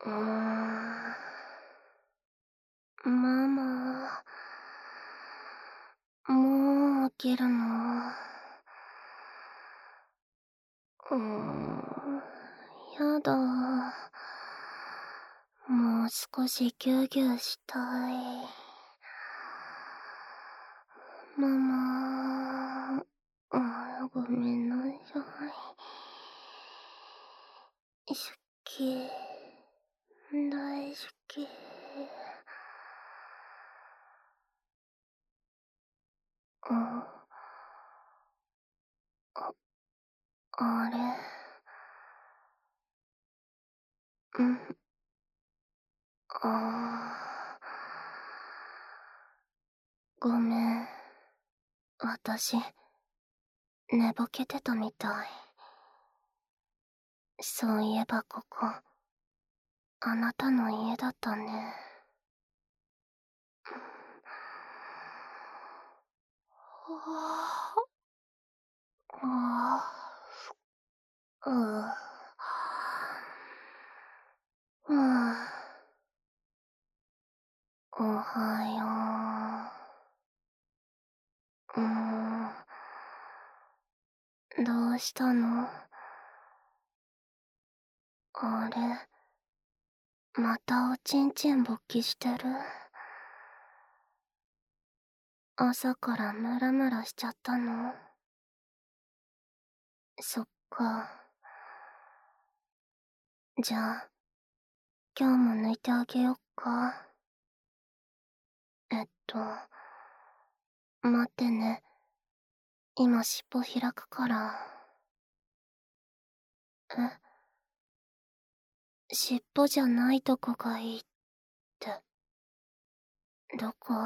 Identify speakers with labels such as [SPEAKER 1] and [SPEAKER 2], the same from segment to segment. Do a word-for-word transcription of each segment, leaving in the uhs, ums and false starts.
[SPEAKER 1] うーん。ママ。もう起きるの？うーん、やだ。もう少しギュウギュウしたい。ママ、うん、ごめんなさい。好き。大好き。あ、あ、あれ。うん。ああ。ごめん。私、寝ぼけてたみたい。そういえばここ、あなたの家だったね。ああ、うう、おはよう。うーん、どうしたの？あれ、またおちんちん勃起してる？朝からムラムラしちゃったの？そっか。じゃあ、今日も抜いてあげよっか。えっと、待ってね。今尻尾開くから。え？尻尾じゃないとこがいいって。どこ？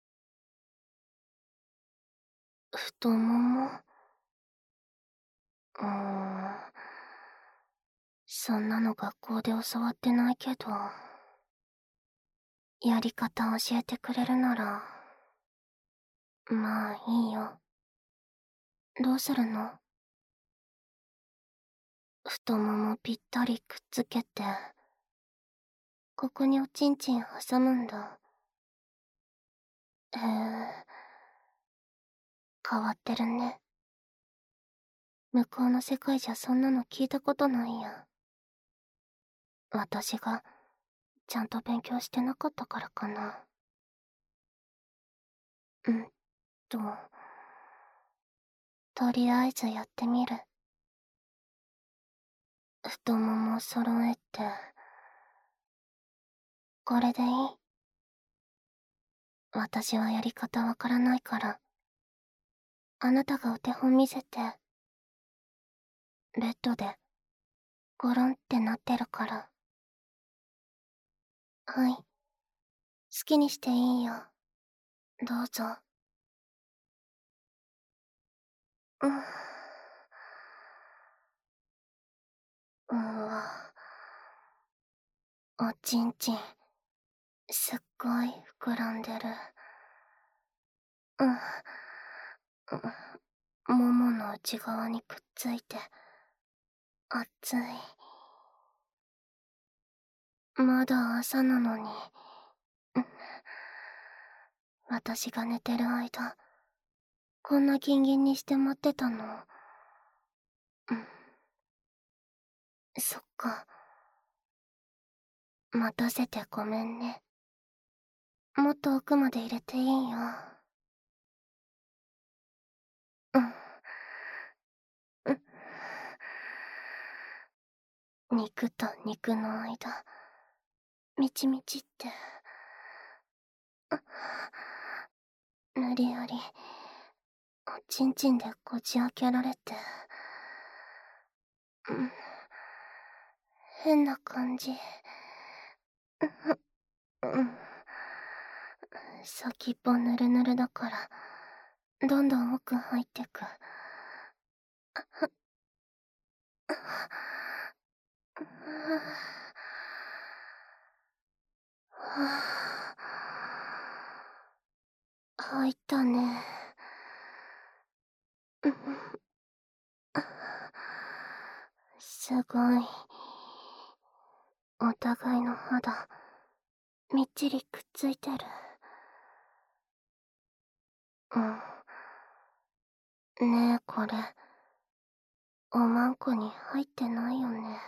[SPEAKER 1] 太もも？うーん。そんなの学校で教わってないけど。やり方教えてくれるなら。まあいいよ。どうするの？太ももぴったりくっつけて、ここにおちんちん挟むんだ。へえ、変わってるね。向こうの世界じゃそんなの聞いたことないや。私が、ちゃんと勉強してなかったからかな。うんと、とりあえずやってみる。太もも揃えて、これでいい？私はやり方わからないから、あなたがお手本見せて。ベッドで、ゴロンってなってるから。はい。好きにしていいよ。どうぞ。うん。うわ。おちんちん、すっごい膨らんでる。うん。うん。ももの内側にくっついて、熱い。まだ朝なのに。うん。私が寝てる間、こんなギンギンにして待ってたの。うん。そっか。待たせてごめんね。もっと奥まで入れていいよ。うん。うん。肉と肉の間、みちみちって。無理やり、おちんちんでこじ開けられて。うん。変な感じ。うん。先っぽぬるぬるだから、どんどん奥入ってく。入ったね。すごい。 お互いの肌、みっちりくっついてる。うん。ねえ、これ、おまんこに入ってないよね。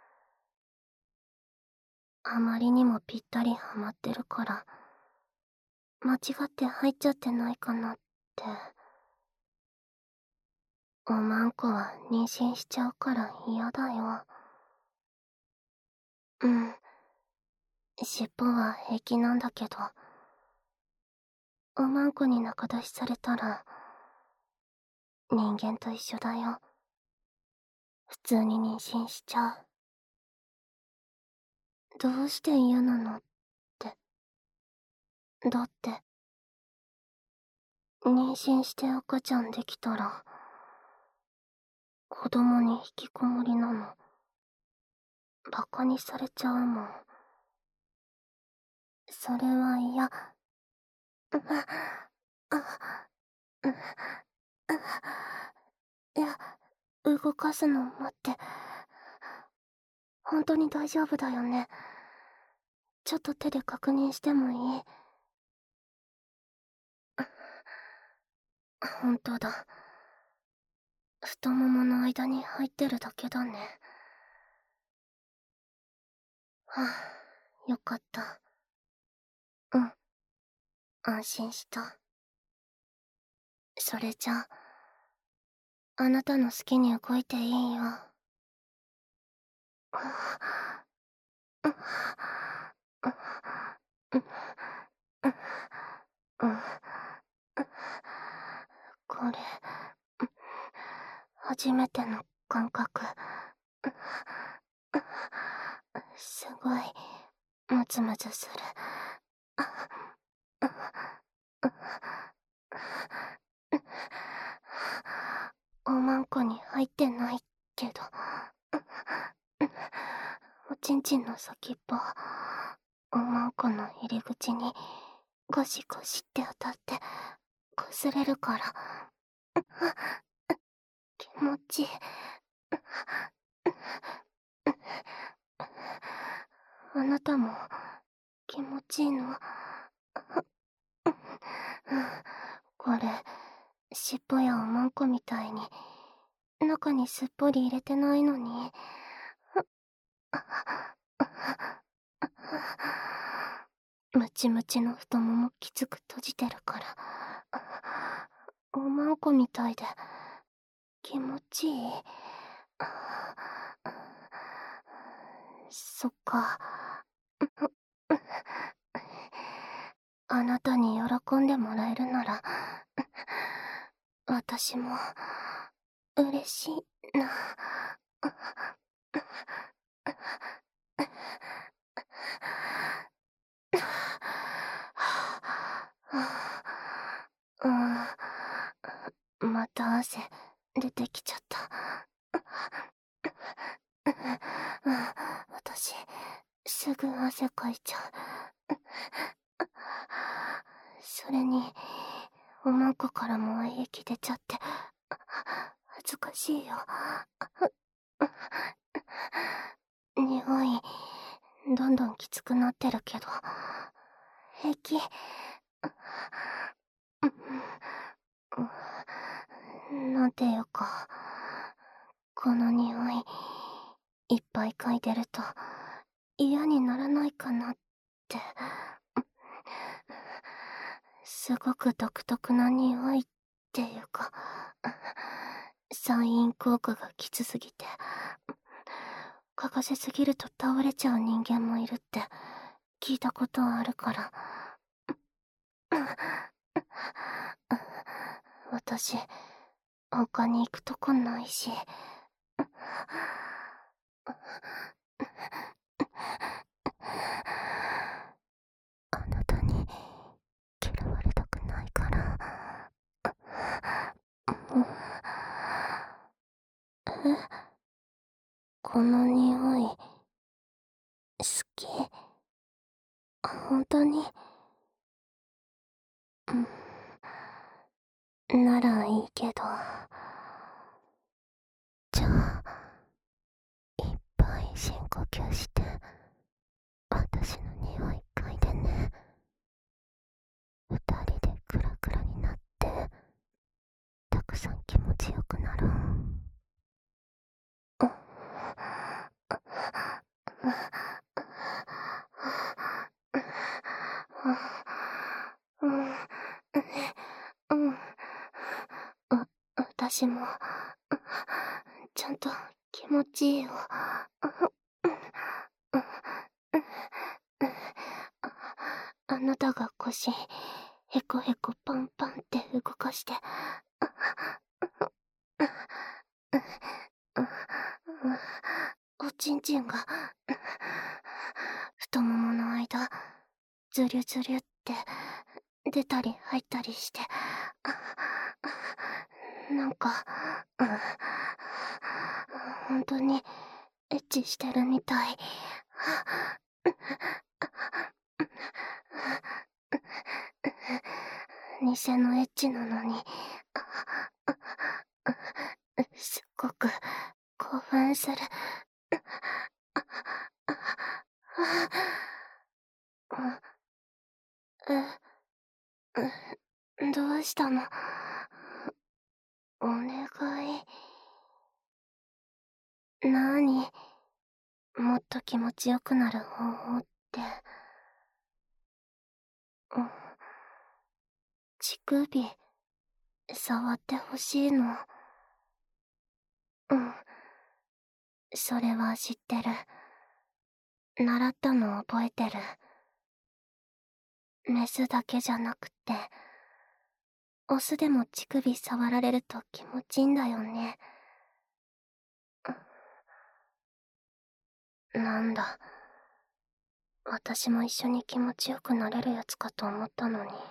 [SPEAKER 1] あまりにもぴったりはまってるから、間違って入っちゃってないかなって。おまんこは妊娠しちゃうから嫌だよ。うん。尻尾は平気なんだけど、おまんこに仲出しされたら、人間と一緒だよ。普通に妊娠しちゃう。どうして嫌なのって。だって、妊娠して赤ちゃんできたら、子供に引きこもりなの。バカにされちゃうもん。それは嫌。いや、動かすの待って。本当に大丈夫だよね。ちょっと手で確認してもいい？本当だ。太ももの間に入ってるだけだね。はあ、よかった。うん、安心した。それじゃあ、あなたの好きに動いていいよ。これ、初めての感覚。すごい、ムズムズする。おまんこに入ってないけど、おちんちんの先っぽ、おまんこの入り口にゴシゴシって当たって擦れるから、気持ちいい。あなたも気持ちいいの？これ、尻尾やおまんこみたいに中にすっぽり入れてないのに。ムチムチの太ももきつく閉じてるから、おまんこみたいで気持ちいい。そっか。あなたに喜んでもらえるなら、私も嬉しいな。うん、また汗出てきちゃった。私、すぐ汗かいちゃう。それに、おまんこからも愛液出ちゃって、恥ずかしいよ。匂い、どんどんきつくなってるけど、平気。なんていうか、この匂い、いっぱい嗅いでると嫌にならないかなって。すごく独特な匂いっていうか、散因効果がきつすぎて、嗅がせすぎると倒れちゃう人間もいるって聞いたことあるから。私、他に行くとこないし。あなたに嫌われたくないから。え、この匂い、好き？本当に？うん。ならいいけど。じゃあ、いっぱい深呼吸して。 うん、うん、あ、私も、ちゃんと気持ちいいよ。あなたが腰、へこへこパンパンって動かして、おちんちんが、太ももの間、ズリュズリュって出たり入ったりして、なんか、本当にエッチしてるみたい。偽のエッチなのに、すっごく興奮する。え、どうしたの？お願い。なーに？もっと気持ちよくなる方法って。うん。乳首、触ってほしいの。うん。それは知ってる。習ったの覚えてる。メスだけじゃなくて、オスでも乳首触られると気持ちいいんだよね。なんだ。私も一緒に気持ちよくなれるやつかと思ったのに。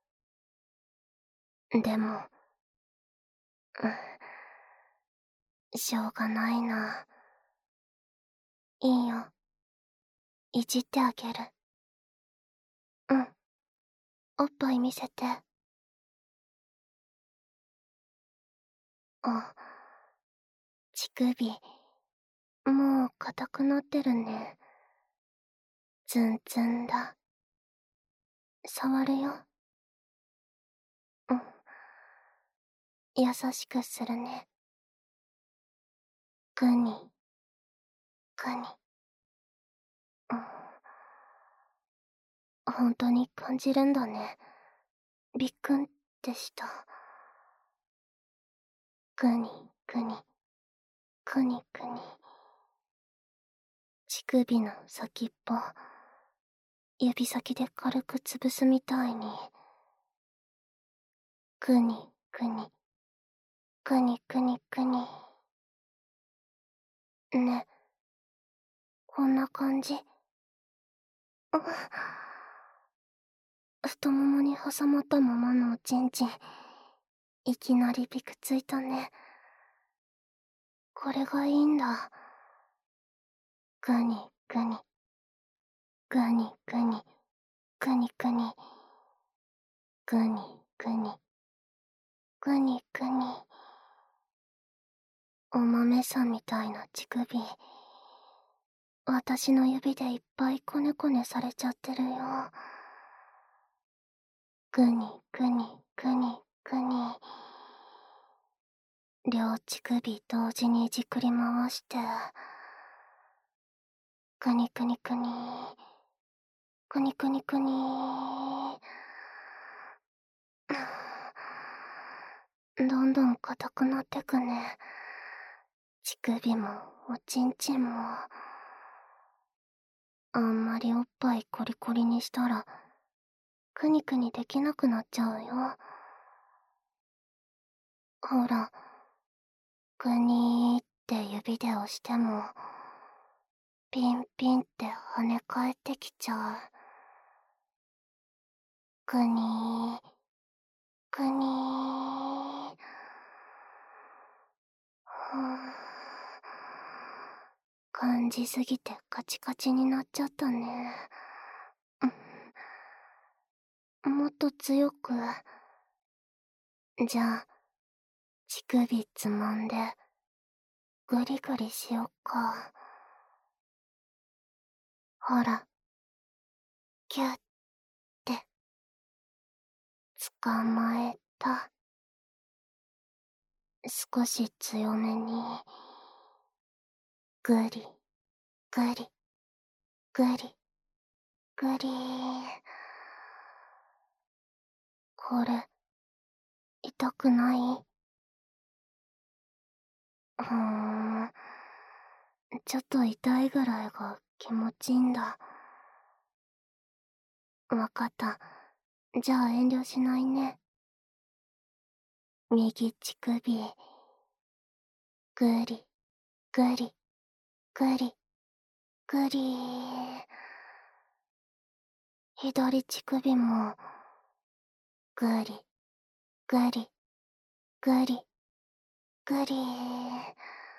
[SPEAKER 1] でも、うん、しょうがないな。いいよ。いじってあげる。うん。おっぱい見せて。あ、乳首、もう硬くなってるね。ツンツンだ。触るよ。うん。優しくするね。グニ、グニ。うん。本当に感じるんだね。びっくんってした。グニ、グニ、グニグニ。乳首の先っぽ、指先で軽く潰すみたいに。グニ、グニ、グニグニグニ。ね、こんな感じ。太ももに挟まったままのおちんちん、いきなりびくついたね。これがいいんだ。グニグニ、グニグニ、グニグニ、グニグニ、グニグニ。お豆さんみたいな乳首、私の指でいっぱいコネコネされちゃってるよ。グニグニグニグニ。両乳首同時にじくり回して、グニグニグニ、グニグニグニ。どんどん硬くなってくね。乳首もおちんちんも。あんまりおっぱいコリコリにしたら、くにくにできなくなっちゃうよ。ほら、グニーって指で押しても、ピンピンって跳ね返ってきちゃう。グニー、グニー。ふぅ。感じすぎてカチカチになっちゃったね。もっと強く。じゃあ、乳首つまんで、グリグリしよっか。ほら、キュッて、捕まえた。少し強めに、ぐり、ぐり。 ぐり、ぐりー。これ、痛くない？うーん。ちょっと痛いぐらいが気持ちいいんだ。わかった。じゃあ遠慮しないね。右乳首。ぐり、ぐり、ぐり、ぐりー。左乳首も、ぐり、ぐり、ぐり、ぐりー。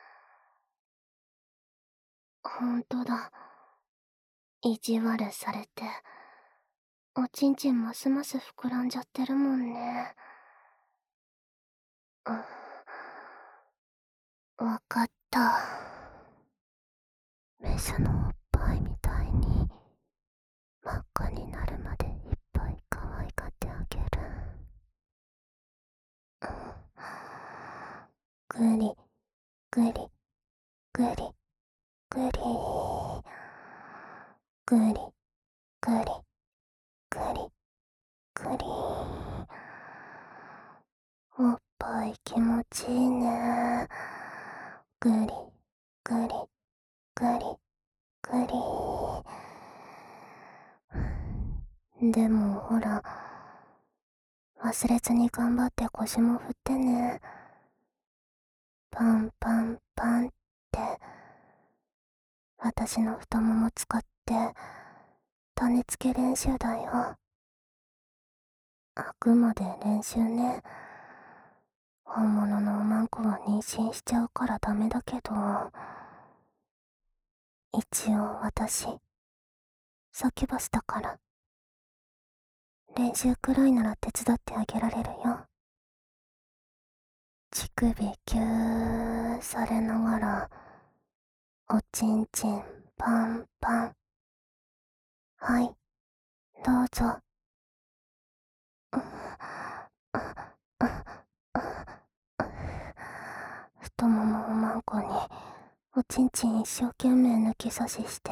[SPEAKER 1] ほんとだ。意地悪されて、おちんちんますます膨らんじゃってるもんね。うん、わかった。メスのおっぱいみたいに真っ赤になるまでいっぱい可愛がってあげる。うん、ぐり、ぐり、ぐり、ぐり、ぐり、ぐり、ぐり、ぐり。おっぱい気持ちいいね。ぐり、ぐり、ぐり、ぐり。でもほら、忘れずに頑張って腰も振ってね。パンパンパンって、私の太もも使って、種付け練習だよ。あくまで練習ね。本物のおまんこは妊娠しちゃうからダメだけど、一応私、サキュバスだから、練習くらいなら手伝ってあげられるよ。乳首ぎゅーされながら、おちんちんパンパン。はい、どうぞ。太ももおまんこにおちんちん一生懸命抜き差しして、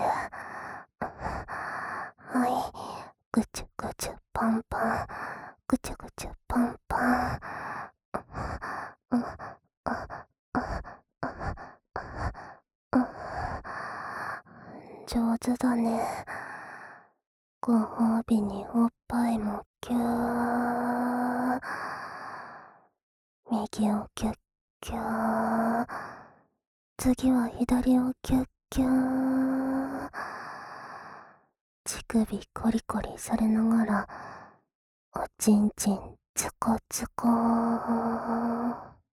[SPEAKER 1] はい、ぐちゅぐちゅパンパン、ぐちゅぐちゅパンパン。上手だね。ご褒美におっぱいもぎゅー。右をキュッキュー。次は左をキュッキュー。乳首コリコリされながら、おちんちんつこつこー。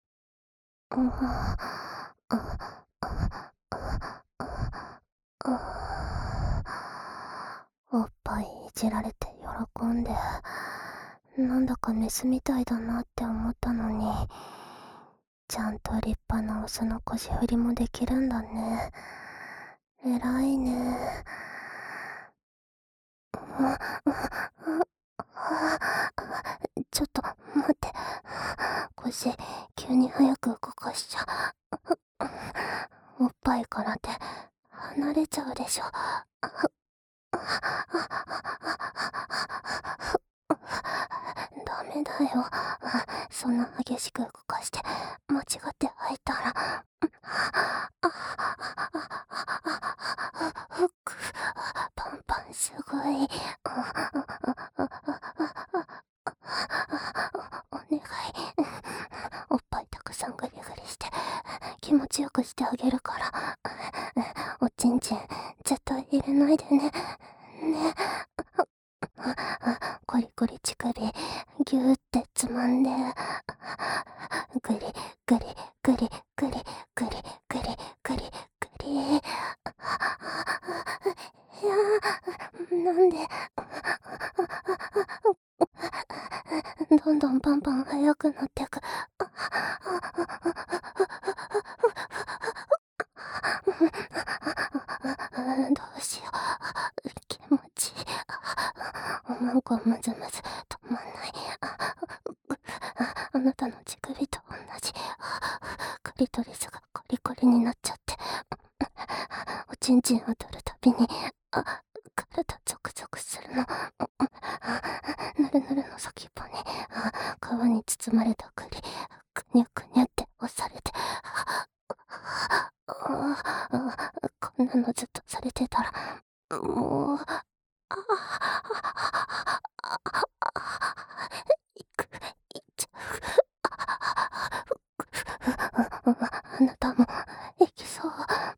[SPEAKER 1] おっぱいいじられて喜んで、なんだかメスみたいだなって思ったのに、ちゃんと立派なオスの腰振りもできるんだね。えらいね。ちょっと待って、腰急に早く動かしちゃおっぱいから手離れちゃうでしょ。ダメだよ。そんな激しく動かして間違って吐いたら。パンパンすごい。お願い。おっぱいたくさんグリグリして気持ちよくしてあげるから。おちんちん絶対入れないでね。ね。コリコリ乳首ぎゅーってつまんで、グリグリグリグリグリグリグリグリ。いやー、なんでどんどんパンパン速くなってく。どうしよう、気持ちいい。おまんこむずむず止まんない。あなたの乳首と同じ。クリトリスがコリコリになっちゃって、おちんちんを取るたびに、あ、 体ゾクゾクするの。ぬるぬるの先っぽに皮に包まれた栗、くにゃくにゃって押されて、こんなのずっとされてたらもう、いくいっちゃう。あなたもいきそう。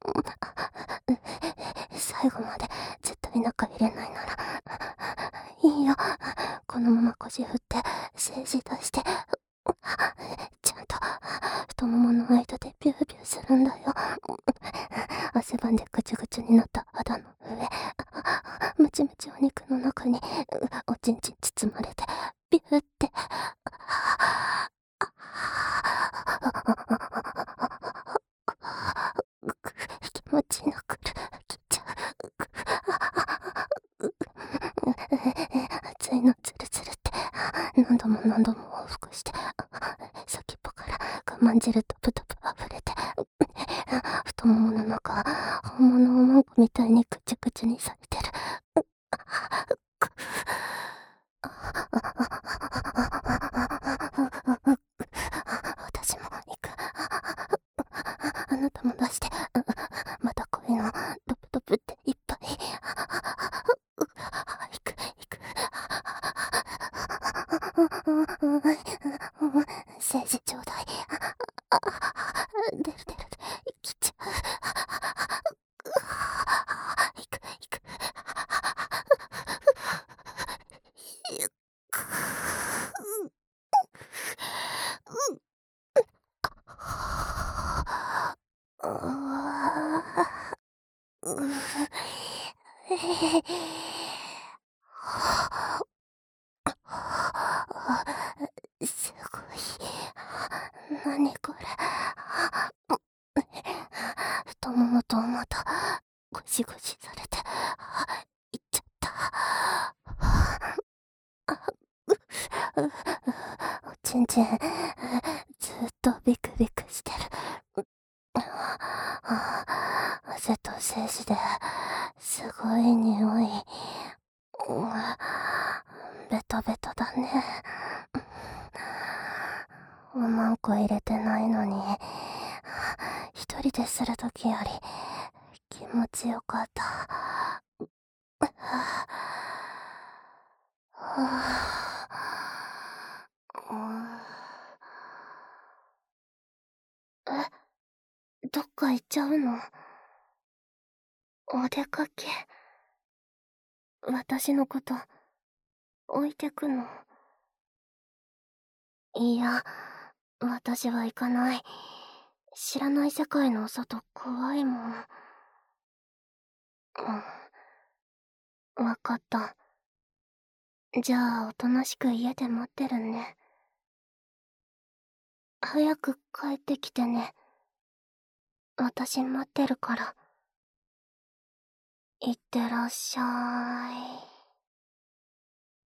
[SPEAKER 1] 最後まで絶対中入れないならいいよ。このまま腰振って静止出して、ちゃんと太ももの間でビュービューするんだよ。汗ばんでぐちゅぐちゅになった肌の上、ムチムチお肉の中におちんちん包まれてビューって気持ちなくるきちゃう。熱いのズルズルって何度も何度も往復して、先っぽから我慢汁とブトブ溢れて、太ももの中本物おまんこみたいにぐちゅぐちゅにされてる。私も行く。あなたも出して。またこういうのドブドブっていっぱい。行く行く。政治ちょうだい。出る出る。来ちゃう。行く行く。すごい。何これ。太ももとまたゴシゴシされていっちゃった。おちんちんずっとビクビクしてる。汗と精子ですごい匂い。ベトベトだね。おまんこ入れてないのに一人でするときより気持ちよかった。え、どっか行っちゃうの？お出かけ？私のこと置いてくの？いや、私は行かない。知らない世界の外怖いもん。うん、わかった。じゃあおとなしく家で待ってるね。早く帰ってきてね。私待ってるから。いってらっしゃい。